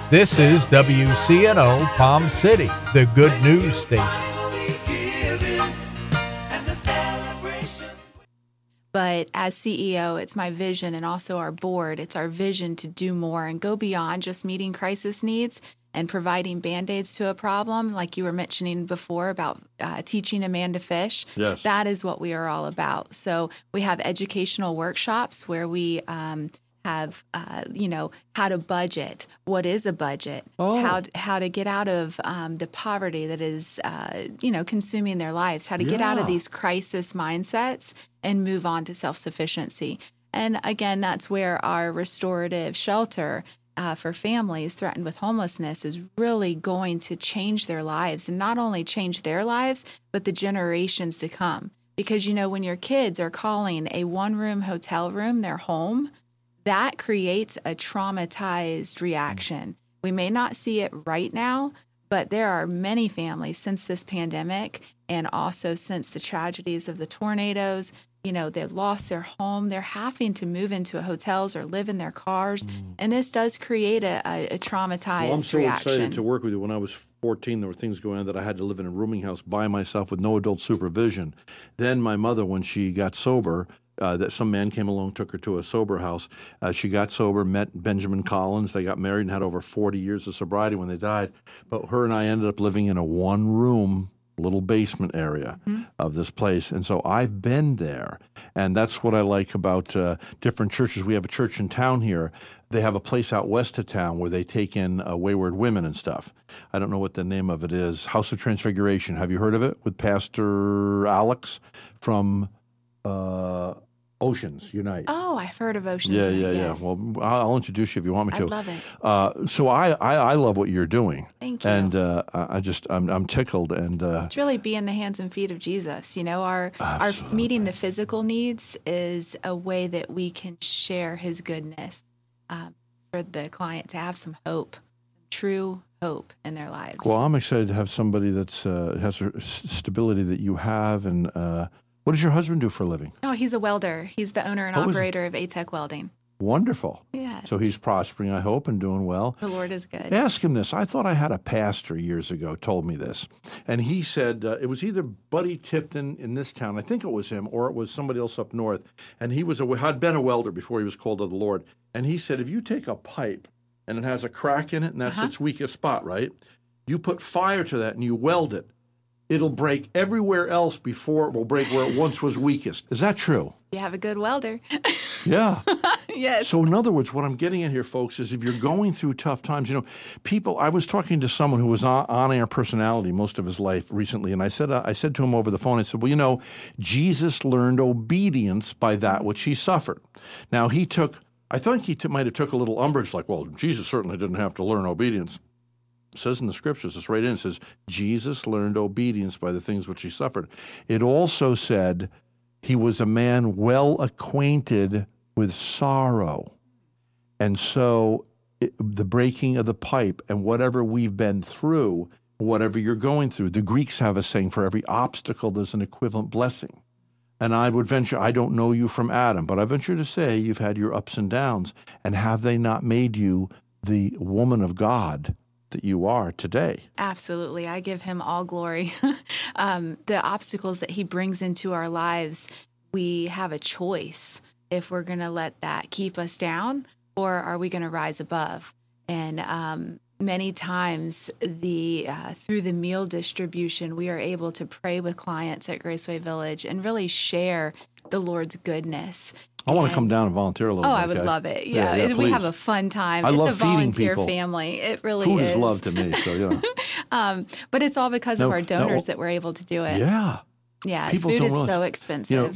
This is WCNO Palm City, the good news station. But as CEO, it's my vision, and also our board, it's our vision to do more and go beyond just meeting crisis needs and providing Band-Aids to a problem, like you were mentioning before about teaching a man to fish. Yes. That is what we are all about. So we have educational workshops where we have, how to budget. What is a budget? How to get out of the poverty that is, consuming their lives. How to get out of these crisis mindsets and move on to self-sufficiency. And again, that's where our restorative shelter for families threatened with homelessness is really going to change their lives, and not only change their lives, but the generations to come. Because, when your kids are calling a one-room hotel room their home, that creates a traumatized reaction. We may not see it right now, but there are many families since this pandemic and also since the tragedies of the tornadoes, they lost their home. They're having to move into hotels or live in their cars. And this does create a traumatized Well, I'm so reaction. excited to work with you. When I was 14, there were things going on that I had to live in a rooming house by myself with no adult supervision. Then my mother, when she got sober, that some man came along, took her to a sober house. She got sober, met Benjamin Collins. They got married and had over 40 years of sobriety when they died. But her and I ended up living in a one-room little basement area of this place. And so I've been there. And that's what I like about different churches. We have a church in town here. They have a place out west of town where they take in wayward women and stuff. I don't know what the name of it is. House of Transfiguration. Have you heard of it? With Pastor Alex from Oceans Unite. Oh, I've heard of Oceans Unite. Yeah. Yes. Well, I'll introduce you if you want me to. I love it. So I love what you're doing. Thank you. And I'm tickled. And it's really being the hands and feet of Jesus. Our meeting the physical needs is a way that we can share His goodness for the client to have some hope, some true hope in their lives. Well, I'm excited to have somebody that's has a stability that you have. And what does your husband do for a living? Oh, he's a welder. He's the owner and operator of ATEC Welding. Wonderful. Yes. So he's prospering, I hope, and doing well. The Lord is good. Ask him this. I thought I had a pastor years ago told me this. And he said it was either Buddy Tipton in this town, I think it was him, or it was somebody else up north. And he had been a welder before he was called to the Lord. And he said, if you take a pipe and it has a crack in it, and that's its weakest spot, right? You put fire to that and you weld it. It'll break everywhere else before it will break where it once was weakest. Is that true? You have a good welder. Yeah. Yes. So in other words, what I'm getting at here, folks, is if you're going through tough times, I was talking to someone who was on-air personality most of his life recently, and I said to him over the phone, I said, well, Jesus learned obedience by that which he suffered. Now, I think he might have took a little umbrage, like, well, Jesus certainly didn't have to learn obedience. It says in the scriptures, it's right in, it says, Jesus learned obedience by the things which he suffered. It also said he was a man well acquainted with sorrow. And so the breaking of the pipe and whatever we've been through, whatever you're going through, the Greeks have a saying, for every obstacle, there's an equivalent blessing. And I would venture, I don't know you from Adam, but I venture to say you've had your ups and downs. And have they not made you the woman of God that you are today? Absolutely. I give him all glory. The obstacles that he brings into our lives, we have a choice if we're going to let that keep us down, or are we going to rise above? And many times through the meal distribution, we are able to pray with clients at Graceway Village and really share the Lord's goodness. I want to come down and volunteer a little bit. I would love it. Yeah, we please. have a fun time. I It's love a feeding volunteer people. family. It really Food is. is love to me, so yeah. But it's all because of our donors that we're able to do it. Yeah. Yeah, People food don't is realize, so expensive.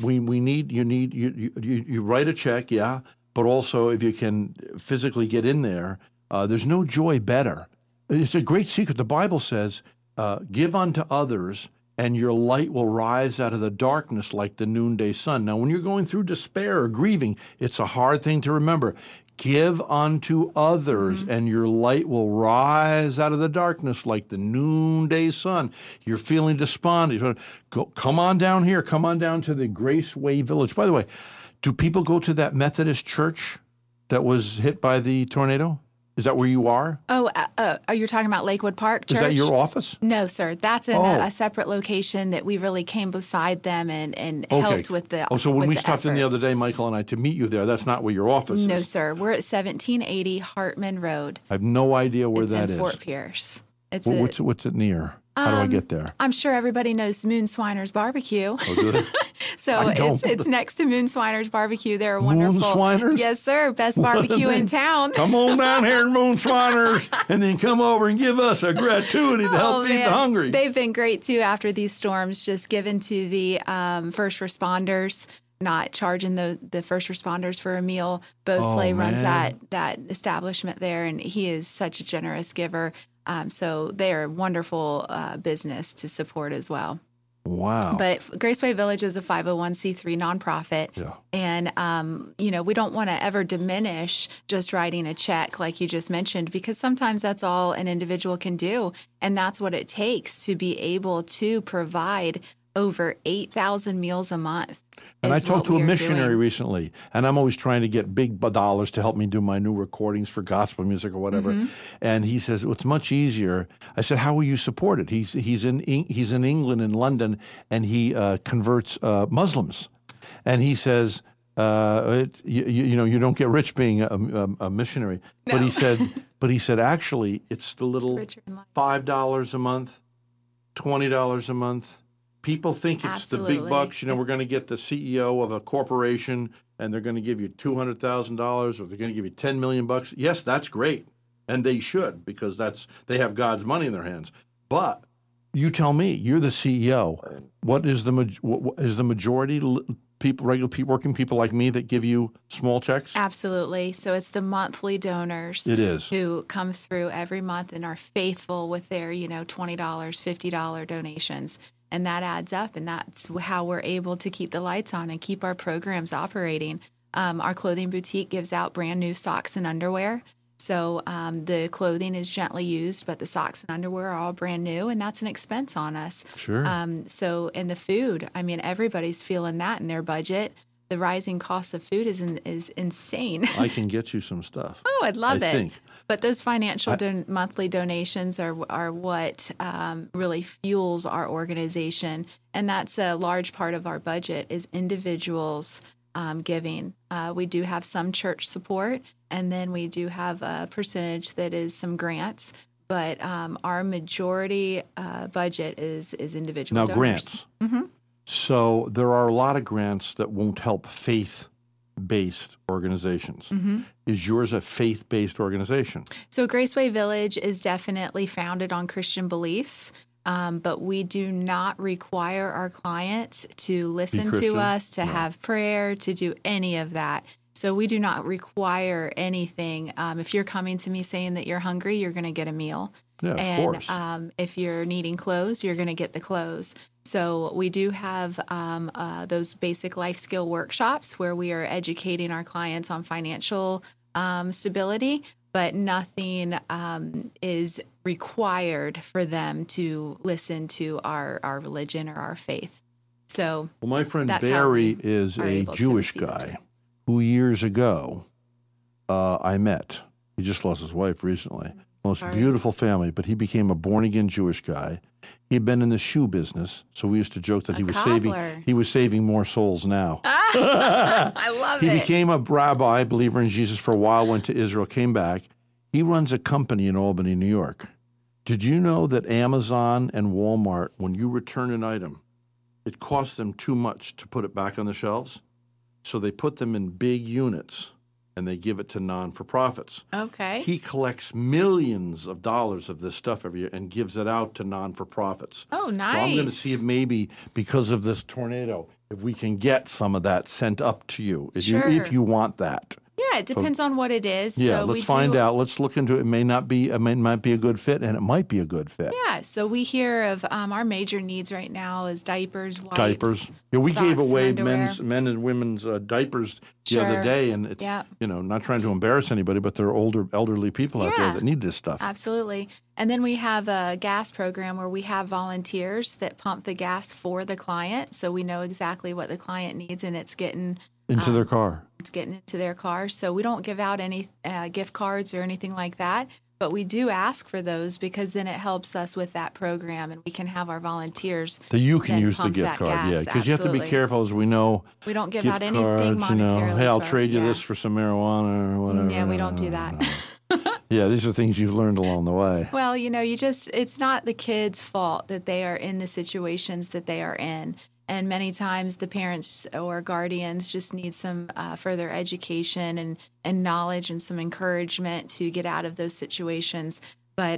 you write a check, yeah, but also if you can physically get in there, there's no joy better. It's a great secret. The Bible says, give unto others, and your light will rise out of the darkness like the noonday sun. Now, when you're going through despair or grieving, it's a hard thing to remember. Give unto others, and your light will rise out of the darkness like the noonday sun. You're feeling despondent. Come on down here. Come on down to the Graceway Village. By the way, do people go to that Methodist church that was hit by the tornado? Is that where you are? Oh, you're talking about Lakewood Park Church? Is that your office? No, sir. That's in a separate location that we really came beside them and helped with the so when with we the stopped in the other efforts. day, Michael and I, to meet you there, that's not where your office is. No, sir. We're at 1780 Hartman Road. I have no idea where It's that in is. Fort Pierce. It's What's it near? How do I get there? I'm sure everybody knows Moon Swiner's Barbecue. Oh, do they? So I don't. it's next to Moon Swiner's Barbecue. They're wonderful. Moon Swiner's? Yes, sir. Best barbecue in town. Come on down here to Moon Swiner's and then come over and give us a gratuity to help feed the hungry. They've been great too after these storms, just given to the first responders, not charging the first responders for a meal. Bo Slay runs man. that establishment there, and he is such a generous giver. So they are a wonderful business to support as well. Wow. But Graceway Village is a 501c3 nonprofit. Yeah. And, we don't want to ever diminish just writing a check like you just mentioned, because sometimes that's all an individual can do. And that's what it takes to be able to provide over 8,000 meals a month. And I talked to a missionary doing. recently, and I'm always trying to get big dollars to help me do my new recordings for gospel music or whatever. Mm-hmm. And he says, well, it's much easier. I said, how will you support it? He's in England, in London, and he converts Muslims. And he says, you don't get rich being a missionary. No. But he said, actually, it's the little $5 a month, $20 a month. People think it's Absolutely. the big bucks. We're going to get the CEO of a corporation and they're going to give you $200,000 or they're going to give you $10 million. Yes, that's great. And they should, because they have God's money in their hands. But you tell me, you're the CEO. What is the majority people, regular people, working people like me that give you small checks? Absolutely. So it's the monthly donors It is. who come through every month and are faithful with their, $20, $50 donations. And that adds up, and that's how we're able to keep the lights on and keep our programs operating. Our clothing boutique gives out brand new socks and underwear. So the clothing is gently used, but the socks and underwear are all brand new, and that's an expense on us. Sure. And the food, everybody's feeling that in their budget. The rising cost of food is insane. I can get you some stuff. Oh, I'd love I it. think. But those financial monthly donations are what really fuels our organization. And that's a large part of our budget is individuals giving. We do have some church support, and then we do have a percentage that is some grants. But our majority budget is individual Now, donors. grants. Mm-hmm. So there are a lot of grants that won't help faith-based organizations. Mm-hmm. Is yours a faith-based organization? So Graceway Village is definitely founded on Christian beliefs, but we do not require our clients to listen to us, to have prayer, to do any of that. So we do not require anything. If you're coming to me saying that you're hungry, you're going to get a meal. Yeah, and of course. If you're needing clothes, you're going to get the clothes. So we do have those basic life skill workshops where we are educating our clients on financial stability, but nothing is required for them to listen to our religion or our faith. So, well, my friend that's Barry is a able to Jewish receive it. guy who years ago I met. He just lost his wife recently. Most beautiful family, but he became a born-again Jewish guy. He'd been in the shoe business, so we used to joke that he was saving more souls now. I love He it. became a rabbi, believer in Jesus for a while, went to Israel, came back. He runs a company in Albany, New York. Did you know that Amazon and Walmart, when you return an item, it costs them too much to put it back on the shelves? So they put them in big units and they give it to non-for-profits. Okay. He collects millions of dollars of this stuff every year and gives it out to non-for-profits. Oh, nice. So I'm going to see if maybe because of this tornado, if we can get some of that sent up to you, if you want that. Yeah, it depends on what it is. Yeah, so let's find out. Let's look into it. It might be a good fit, and it might be a good fit. Yeah, so we hear of our major needs right now is diapers, wipes, diapers. Yeah, we socks, gave away and underwear. men and women's diapers the other day, and it's not trying to embarrass anybody, but there are elderly people out there that need this stuff. Absolutely. And then we have a gas program where we have volunteers that pump the gas for the client, so we know exactly what the client needs, and it's getting into their car. getting into their car. So we don't give out any gift cards or anything like that, but we do ask for those because then it helps us with that program, and we can have our volunteers that you can then use the pump gift that card. gas. Yeah, because you have to be Absolutely. careful, as we know. We don't give gift out anything cards, monetarily. hey, I'll to our- trade you yeah. this for some marijuana or whatever. Yeah, we don't do that. Yeah, these are things you've learned along the way. Well, it's not the kids' fault that they are in the situations that they are in. And many times the parents or guardians just need some further education and knowledge and some encouragement to get out of those situations. But,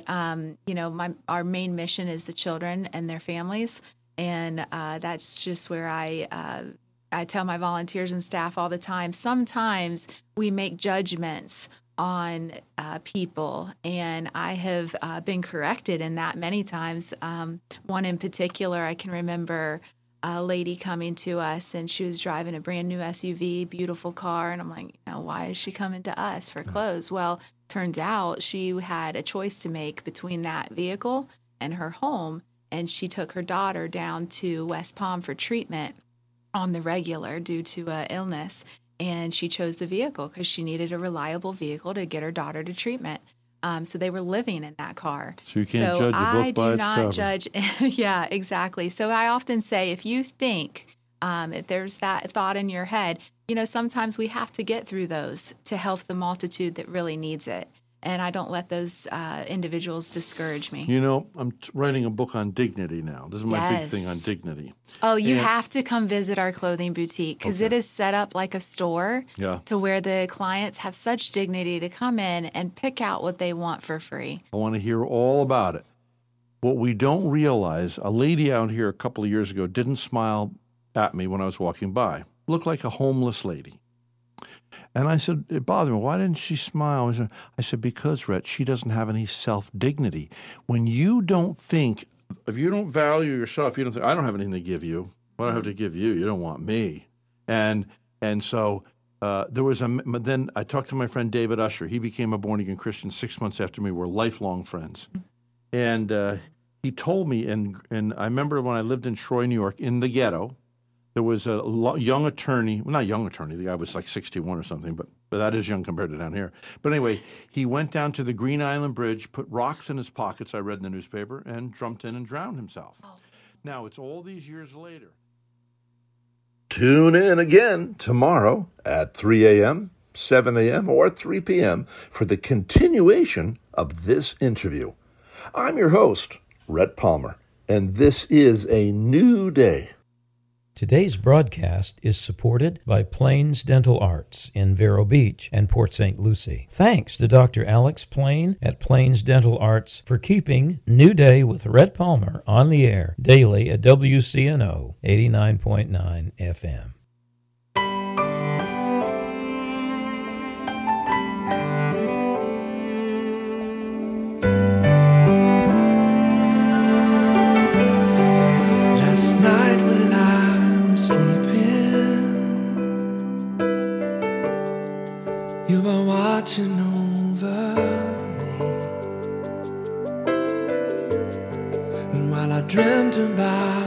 our main mission is the children and their families. And that's just where I tell my volunteers and staff all the time, sometimes we make judgments on people, and I have been corrected in that many times. One in particular, I can remember a lady coming to us, and she was driving a brand new SUV, beautiful car, and I'm like, why is she coming to us for clothes? Well, turns out she had a choice to make between that vehicle and her home, and she took her daughter down to West Palm for treatment on the regular due to illness. And she chose the vehicle because she needed a reliable vehicle to get her daughter to treatment. So they were living in that car. So you can't judge a book by its cover. I do not judge. Yeah, exactly. So I often say, if you think if there's that thought in your head, sometimes we have to get through those to help the multitude that really needs it. And I don't let those individuals discourage me. I'm writing a book on dignity now. This is my big thing on dignity. Oh, you have to come visit our clothing boutique because it is set up like a store to where the clients have such dignity to come in and pick out what they want for free. I want to hear all about it. What we don't realize, a lady out here a couple of years ago didn't smile at me when I was walking by. Looked like a homeless lady. And I said, it bothered me. Why didn't she smile? I said, because, Rhett, she doesn't have any self-dignity. When you don't think, if you don't value yourself, you don't think, I don't have anything to give you. What do I have to give you? You don't want me. And so then I talked to my friend David Usher. He became a born-again Christian 6 months after me. We're lifelong friends. And he told me, and I remember when I lived in Troy, New York, in the ghetto, there was a young attorney, well, not young attorney, the guy was like 61 or something, but that is young compared to down here. But anyway, he went down to the Green Island Bridge, put rocks in his pockets, I read in the newspaper, and jumped in and drowned himself. Oh. Now, it's all these years later. Tune in again tomorrow at 3 a.m., 7 a.m., or 3 p.m. for the continuation of this interview. I'm your host, Rhett Palmer, and this is a new day. Today's broadcast is supported by Plains Dental Arts in Vero Beach and Port St. Lucie. Thanks to Dr. Alex Plain at Plains Dental Arts for keeping New Day with Rhett Palmer on the air daily at WCNO 89.9 FM. You were watching over me, and while I dreamt about